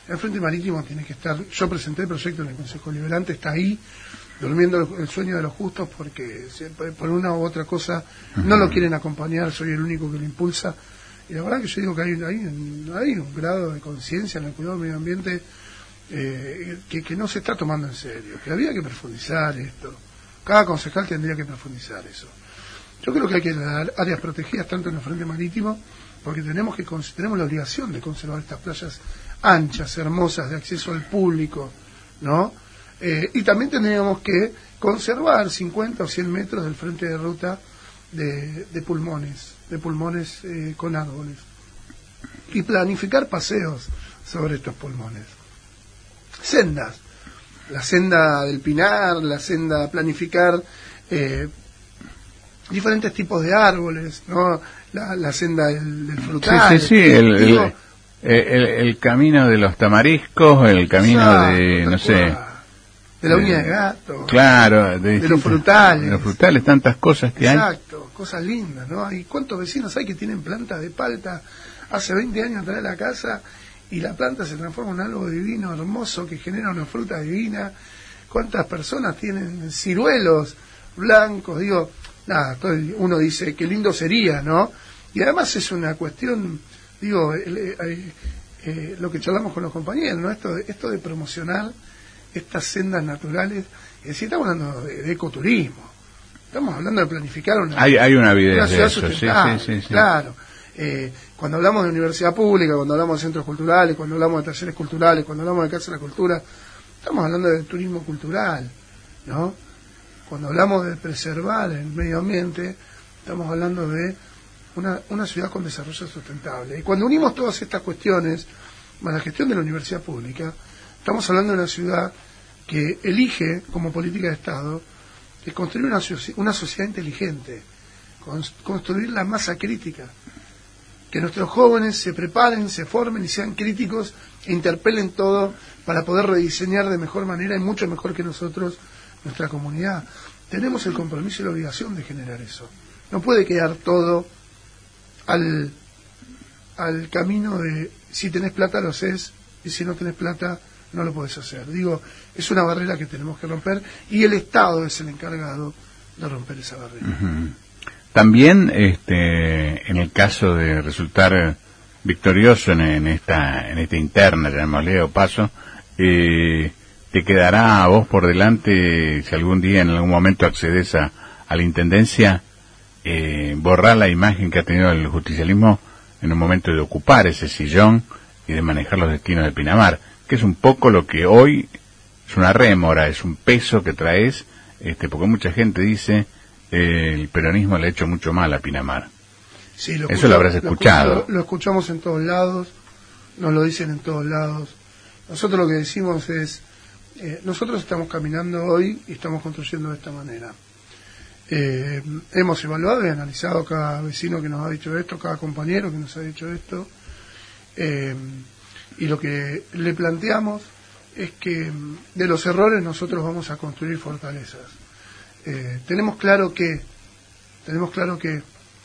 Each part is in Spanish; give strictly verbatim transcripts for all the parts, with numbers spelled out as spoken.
El Frente Marítimo tiene que estar, yo presenté el proyecto en el Consejo Deliberante, está ahí, durmiendo el sueño de los justos porque por una u otra cosa no lo quieren acompañar, soy el único que lo impulsa. Y la verdad que yo digo que hay, hay, hay un grado de conciencia en el cuidado del medio ambiente eh, que, que no se está tomando en serio, que había que profundizar esto. Cada concejal tendría que profundizar eso. Yo creo que hay que dar áreas protegidas tanto en el Frente Marítimo, porque tenemos que tenemos la obligación de conservar estas playas anchas, hermosas, de acceso al público, ¿no? Eh, y también tendríamos que conservar cincuenta o cien metros del frente de ruta de, de pulmones, de pulmones eh, con árboles. Y planificar paseos sobre estos pulmones. Sendas. La senda del Pinar, la senda, planificar eh, diferentes tipos de árboles, ¿no? La, la senda del, del frutal. Sí, sí, sí, el, el, el, el camino de los tamariscos, el camino exacto, de, no sé... De la uña de gato. Claro. De, de los frutales. De los frutales, tantas cosas que exacto, hay. Exacto, cosas lindas, ¿no? ¿Y cuántos vecinos hay que tienen plantas de palta? Hace veinte años trae a la casa y la planta se transforma en algo divino, hermoso, que genera una fruta divina. ¿Cuántas personas tienen ciruelos blancos? Digo, nada, todo el, uno dice, qué lindo sería, ¿no? Y además es una cuestión, digo, eh, eh, eh, lo que charlamos con los compañeros, ¿no? Esto de, esto de promocionar estas sendas naturales, es decir, estamos hablando de, de ecoturismo, estamos hablando de planificar una, hay, hay una, una ciudad de sustentable, sí, sí, sí, sí. Claro. Eh, cuando hablamos de universidad pública, cuando hablamos de centros culturales, cuando hablamos de talleres culturales, cuando hablamos de Casa de la Cultura, estamos hablando de turismo cultural, ¿no? Cuando hablamos de preservar el medio ambiente, estamos hablando de una, una ciudad con desarrollo sustentable. Y cuando unimos todas estas cuestiones, más la gestión de la universidad pública, estamos hablando de una ciudad que elige como política de Estado es construir una, una sociedad inteligente, construir la masa crítica, que nuestros jóvenes se preparen, se formen y sean críticos e interpelen todo para poder rediseñar de mejor manera y mucho mejor que nosotros nuestra comunidad. Tenemos el compromiso y la obligación de generar eso. No puede quedar todo al, al camino de si tenés plata lo haces y si no tenés plata no lo podés hacer. Digo, es una barrera que tenemos que romper y el Estado es el encargado de romper esa barrera. Uh-huh. También, este, en el caso de resultar victorioso en, en esta en esta interna, llamémosle, o paso, eh, te quedará a vos por delante, si algún día en algún momento accedes a, a la intendencia, eh, borrar la imagen que ha tenido el justicialismo en un momento de ocupar ese sillón y de manejar los destinos de Pinamar, que es un poco lo que hoy es una rémora, es un peso que traes, este, porque mucha gente dice eh, el peronismo le ha hecho mucho mal a Pinamar. Sí, lo eso lo habrás escuchado. Lo, lo escuchamos en todos lados, nos lo dicen en todos lados. Nosotros lo que decimos es, eh, nosotros estamos caminando hoy y estamos construyendo de esta manera. Eh, hemos evaluado y analizado cada vecino que nos ha dicho esto, cada compañero que nos ha dicho esto, eh, y lo que le planteamos es que de los errores nosotros vamos a construir fortalezas. Eh, tenemos claro que tenemos claro que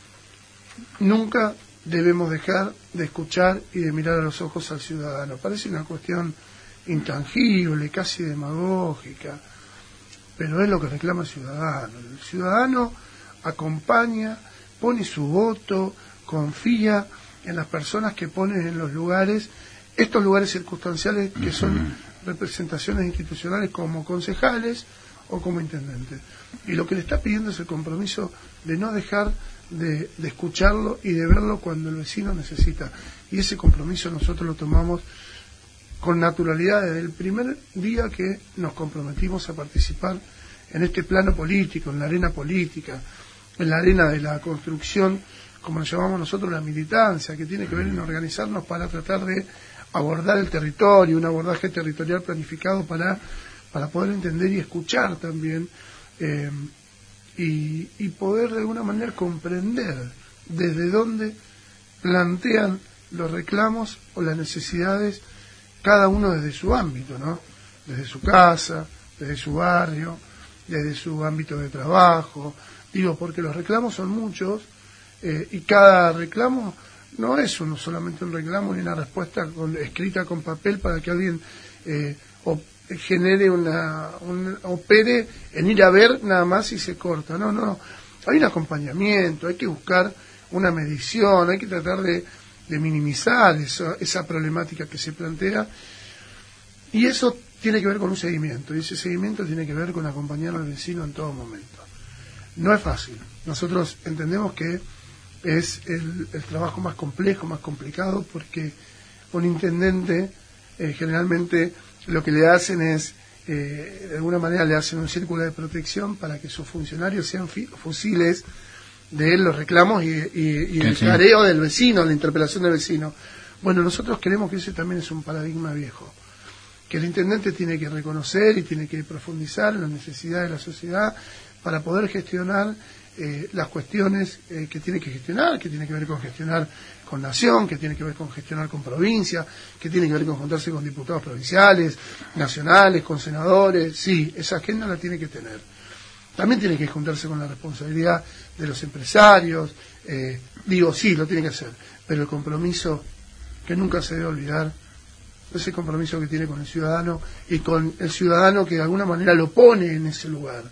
nunca debemos dejar de escuchar y de mirar a los ojos al ciudadano. Parece una cuestión intangible, casi demagógica, pero es lo que reclama el ciudadano. El ciudadano acompaña, pone su voto, confía en las personas que ponen en los lugares, estos lugares circunstanciales que son representaciones institucionales como concejales o como intendentes. Y lo que le está pidiendo es el compromiso de no dejar de, de escucharlo y de verlo cuando el vecino necesita. Y ese compromiso nosotros lo tomamos con naturalidad desde el primer día que nos comprometimos a participar en este plano político, en la arena política, en la arena de la construcción, como lo llamamos nosotros, la militancia, que tiene que ver en organizarnos para tratar de abordar el territorio, un abordaje territorial planificado para, para poder entender y escuchar también, eh, y, y poder de alguna manera comprender desde dónde plantean los reclamos o las necesidades cada uno desde su ámbito, ¿no? Desde su casa, desde su barrio, desde su ámbito de trabajo. Digo, porque los reclamos son muchos, eh, y cada reclamo no es uno solamente un reclamo ni una respuesta con, escrita con papel para que alguien eh, o, genere una, un, opere en ir a ver nada más y se corta. No, no, hay un acompañamiento, hay que buscar una medición, hay que tratar de, de minimizar eso, esa problemática que se plantea, y eso tiene que ver con un seguimiento, y ese seguimiento tiene que ver con acompañar al vecino en todo momento. No es fácil, nosotros entendemos que es el, el trabajo más complejo, más complicado, porque un intendente eh, generalmente lo que le hacen es, eh, de alguna manera le hacen un círculo de protección para que sus funcionarios sean fusiles de los reclamos y, y, y el sí, careo del vecino, la interpelación del vecino. Bueno, nosotros creemos que ese también es un paradigma viejo, que el intendente tiene que reconocer y tiene que profundizar en las necesidades de la sociedad para poder gestionar eh, las cuestiones eh, que tiene que gestionar, que tiene que ver con gestionar con nación, que tiene que ver con gestionar con provincia, que tiene que ver con juntarse con diputados provinciales, nacionales, con senadores. Sí, esa agenda la tiene que tener. También tiene que juntarse con la responsabilidad de los empresarios, eh, digo, sí, lo tiene que hacer, pero el compromiso que nunca se debe olvidar, ese compromiso que tiene con el ciudadano y con el ciudadano que de alguna manera lo pone en ese lugar.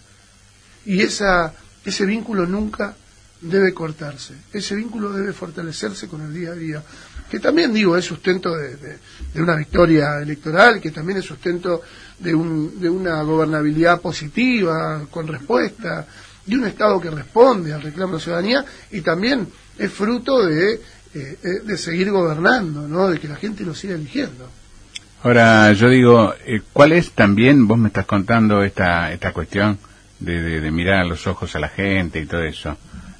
Y esa ese vínculo nunca debe cortarse, ese vínculo debe fortalecerse con el día a día, que también, digo, es sustento de, de, de una victoria electoral, que también es sustento de, un, de una gobernabilidad positiva, con respuesta, de un Estado que responde al reclamo de la ciudadanía, y también es fruto de, eh, de seguir gobernando, ¿no? De que la gente lo siga eligiendo. Ahora, yo digo, eh, ¿cuál es también, vos me estás contando esta esta cuestión de, de, de mirar a los ojos a la gente y todo eso,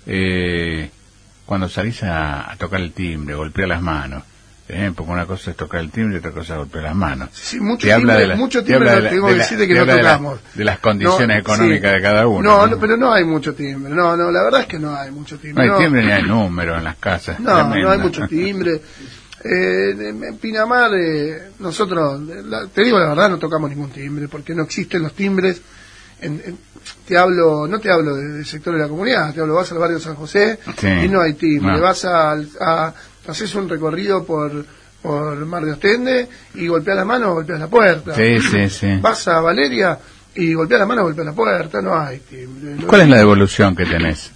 eh, cuando salís a, a tocar el timbre, golpear las manos, eh, porque una cosa es tocar el timbre y otra cosa es golpear las manos. Sí, mucho te timbre, habla de la, mucho timbre no tengo que decirte que no tocamos. De, la, de las condiciones no, económicas sí, de cada uno. No, ¿no? no, pero no hay mucho timbre, no, no, la verdad es que no hay mucho timbre. No hay no. timbre ni hay número en las casas. No, tremendo. No hay mucho timbre. Eh, en Pinamar, eh, nosotros, la, te digo la verdad, no tocamos ningún timbre, porque no existen los timbres. En, en, te hablo, no te hablo del de sector de la comunidad, te hablo, vas al barrio San José sí, y no hay timbre, no. Vas a, a, haces un recorrido por, por Mar de Ostende y golpeas la mano, golpeas la puerta. Sí, sí, sí. Vas a Valeria y golpeas la mano, golpeas la puerta, no hay timbre. No ¿Cuál hay... es la devolución que tenés?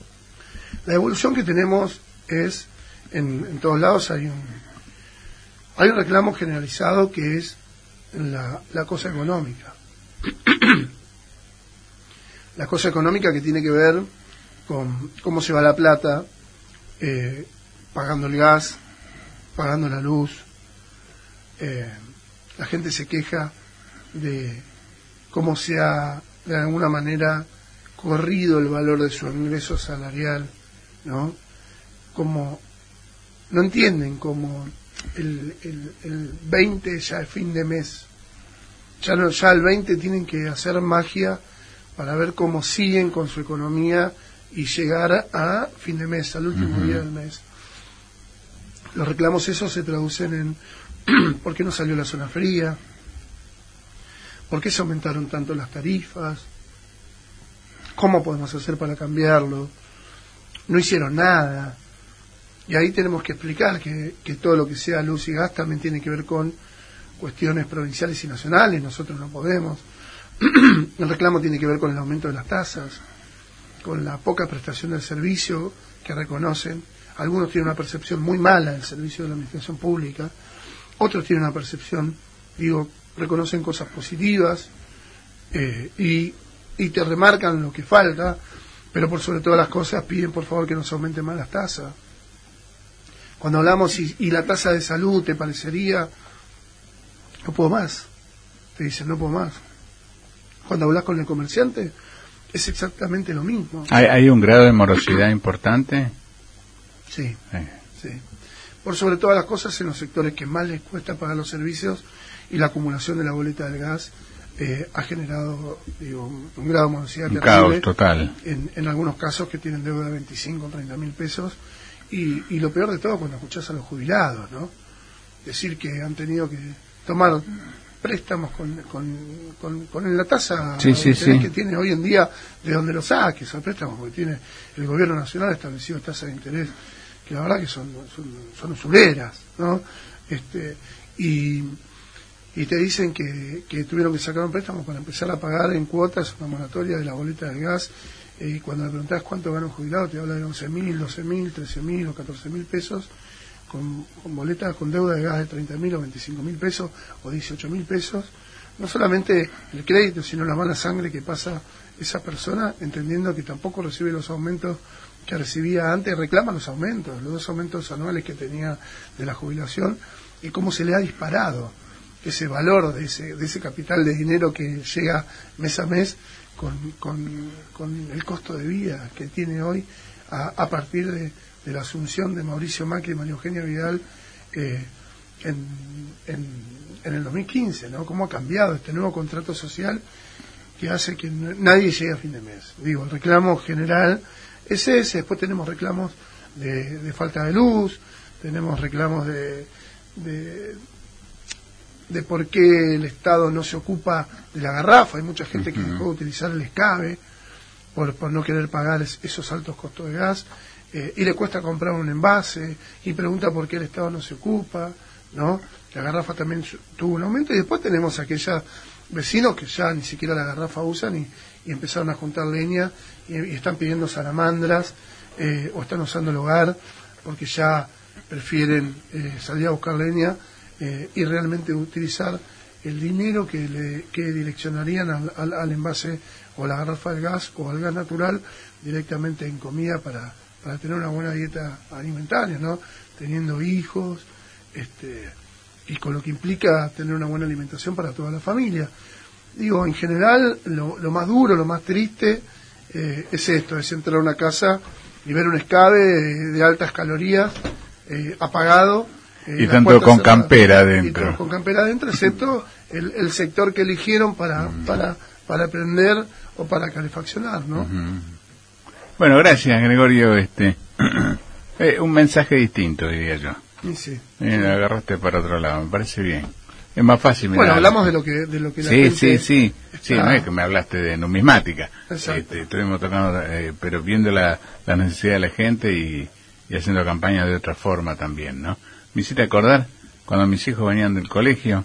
La devolución que tenemos es, en, en todos lados hay un, hay un reclamo generalizado que es la, la cosa económica. La cosa económica que tiene que ver con cómo se va la plata, eh, pagando el gas, pagando la luz. Eh, la gente se queja de cómo se ha, de alguna manera, corrido el valor de su ingreso salarial, ¿no? Como no entienden cómo el, el, el veinte ya es fin de mes. Ya, no, ya el veinte tienen que hacer magia para ver cómo siguen con su economía y llegar a fin de mes, al último uh-huh. día del mes. Los reclamos esos se traducen en ¿por qué no salió la zona fría? ¿Por qué se aumentaron tanto las tarifas? ¿Cómo podemos hacer para cambiarlo? No hicieron nada. Y ahí tenemos que explicar que, que todo lo que sea luz y gas también tiene que ver con cuestiones provinciales y nacionales. Nosotros no podemos. El reclamo tiene que ver con el aumento de las tasas, con la poca prestación del servicio que reconocen. Algunos tienen una percepción muy mala del servicio de la administración pública, otros tienen una percepción, digo, reconocen cosas positivas eh, y, y te remarcan lo que falta, pero por sobre todas las cosas piden por favor que nos aumenten más las tasas. Cuando hablamos y, y la tasa de salud te parecería, no puedo más, te dicen no puedo más. Cuando hablas con el comerciante, es exactamente lo mismo. ¿Hay, hay un grado de morosidad importante? Sí, eh. sí. Por sobre todas las cosas en los sectores que más les cuesta pagar los servicios y la acumulación de la boleta del gas eh, ha generado, digo, un grado de morosidad un terrible. Caos total. En, en algunos casos que tienen deuda de veinticinco o treinta mil pesos. Y, y lo peor de todo cuando escuchás a los jubilados, ¿no? Decir que han tenido que tomar préstamos con con, con, con la tasa sí, sí, sí. que tiene hoy en día, de donde lo saques, esos préstamos, porque tiene el gobierno nacional establecido tasa de interés que la verdad que son, son, son usureras, ¿no? Este, y, y te dicen que, que tuvieron que sacar un préstamo para empezar a pagar en cuotas una moratoria de la boleta del gas, eh, y cuando le preguntás cuánto gana un jubilado, te habla de once mil, doce mil, trece mil o catorce mil pesos, con, con boletas, con deuda de gas de treinta mil o veinticinco mil pesos o dieciocho mil pesos. No solamente el crédito, sino la mala sangre que pasa esa persona, entendiendo que tampoco recibe los aumentos que recibía antes, reclama los aumentos, los dos aumentos anuales que tenía de la jubilación, y cómo se le ha disparado ese valor de ese, de ese capital de dinero que llega mes a mes con, con, con el costo de vida que tiene hoy a, a partir de, de la asunción de Mauricio Macri y María Eugenia Vidal eh, en, en, en el dos mil quince, ¿no? Cómo ha cambiado este nuevo contrato social que hace que nadie llegue a fin de mes. Digo, el reclamo general es ese, después tenemos reclamos de, de falta de luz, tenemos reclamos de, de, de por qué el Estado no se ocupa de la garrafa. Hay mucha gente que dejó de utilizar el escabe por, por no querer pagar es, esos altos costos de gas, eh, y le cuesta comprar un envase, y pregunta por qué el Estado no se ocupa, ¿no? La garrafa también tuvo un aumento, y después tenemos aquellos vecinos que ya ni siquiera la garrafa usan y, y empezaron a juntar leña y, y están pidiendo salamandras, eh, o están usando el hogar porque ya prefieren eh, salir a buscar leña eh, y realmente utilizar el dinero que le que direccionarían al, al, al envase o la garrafa de gas o al gas natural directamente en comida para, para tener una buena dieta alimentaria, ¿no? Teniendo hijos, este y con lo que implica tener una buena alimentación para toda la familia. Digo, en general, lo, lo más duro, lo más triste, eh, es esto, es entrar a una casa y ver un escabe de, de altas calorías, eh, apagado. Eh, y tanto con campera adentro. Y con campera adentro, excepto el, el sector que eligieron para, uh-huh. para, para prender o para calefaccionar, ¿no? Uh-huh. Bueno, gracias, Gregorio. Este, eh, un mensaje distinto, diría yo. Y sí. Eh, agarraste para otro lado, me parece bien. Es más fácil. Bueno, mirar. hablamos de lo que de lo que la sí, gente sí, sí, está... sí, no es que me hablaste de numismática. Exacto. Este, estuvimos tocando, eh, pero viendo la, la necesidad de la gente y, y haciendo campaña de otra forma también, ¿no? Me hiciste acordar cuando mis hijos venían del colegio,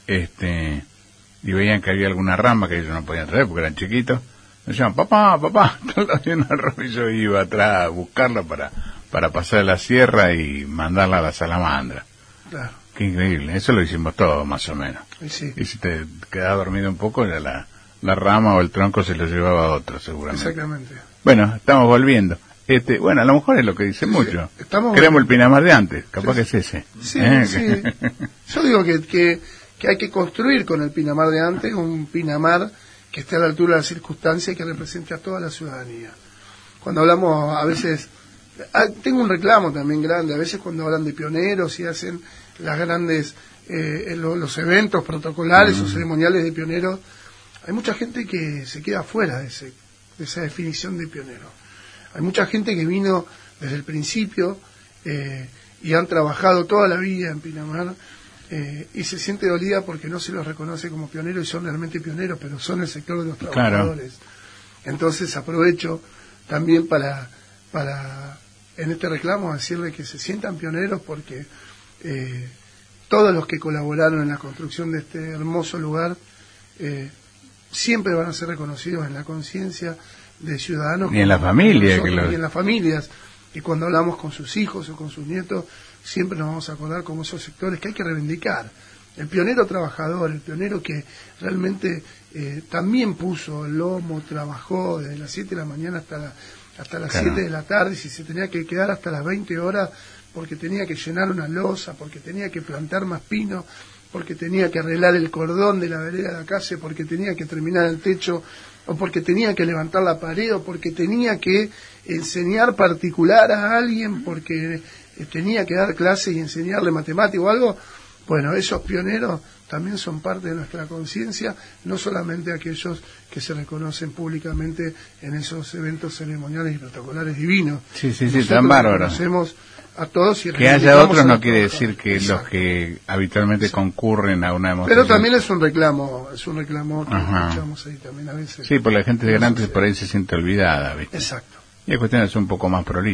este, y veían que había alguna rama que ellos no podían traer porque eran chiquitos, me decían, papá, papá, había una rama, y yo iba atrás a buscarla para para pasar la sierra y mandarla a la salamandra. Claro. Qué increíble, eso lo hicimos todos más o menos. Y, sí. y si te quedabas dormido un poco, ya la, la rama o el tronco se lo llevaba a otro seguramente. Exactamente. Bueno, estamos volviendo. Este, bueno, a lo mejor es lo que dice sí, mucho. Estamos Queremos el Pinamar de antes, capaz sí, que es ese. Sí, ¿Eh? sí. Yo digo que, que, que hay que construir con el Pinamar de antes un Pinamar que esté a la altura de las circunstancias y que represente a toda la ciudadanía. Cuando hablamos a veces... Ah, tengo un reclamo también grande, a veces cuando hablan de pioneros y hacen las grandes, eh, lo, los eventos protocolares mm. o ceremoniales de pioneros, hay mucha gente que se queda fuera de, ese, de esa definición de pionero. Hay mucha gente que vino desde el principio eh, y han trabajado toda la vida en Pinamar eh, y se siente dolida porque no se los reconoce como pioneros y son realmente pioneros, pero son el sector de los trabajadores. Claro. Entonces aprovecho también para... para en este reclamo decirle que se sientan pioneros porque eh, todos los que colaboraron en la construcción de este hermoso lugar eh, siempre van a ser reconocidos en la conciencia de ciudadanos y en la familia que lo... y en las familias, y cuando hablamos con sus hijos o con sus nietos siempre nos vamos a acordar como esos sectores que hay que reivindicar. El pionero trabajador, el pionero que realmente eh, también puso el lomo, trabajó desde las siete de la mañana hasta la hasta las claro. siete de la tarde, si se tenía que quedar hasta las veinte horas porque tenía que llenar una losa, porque tenía que plantar más pino, porque tenía que arreglar el cordón de la vereda de la calle, porque tenía que terminar el techo, o porque tenía que levantar la pared, o porque tenía que enseñar particular a alguien, porque tenía que dar clases y enseñarle matemática o algo. Bueno, esos pioneros también son parte de nuestra conciencia, no solamente aquellos que se reconocen públicamente en esos eventos ceremoniales y protocolares divinos. Sí, sí, sí, tan bárbaros. Conocemos a todos y que haya otros no quiere trabajar. decir que Exacto. los que habitualmente sí. concurren a una demostración. Pero también es un reclamo, es un reclamo que Ajá. escuchamos ahí también a veces. Sí, por la gente de grande por ahí se siente olvidada, ¿viste? Exacto. Y es cuestión de ser un poco más prolijo.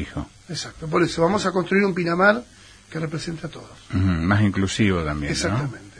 Exacto, por eso vamos a construir un Pinamar que represente a todos. Uh-huh, más inclusivo también, exactamente. ¿no?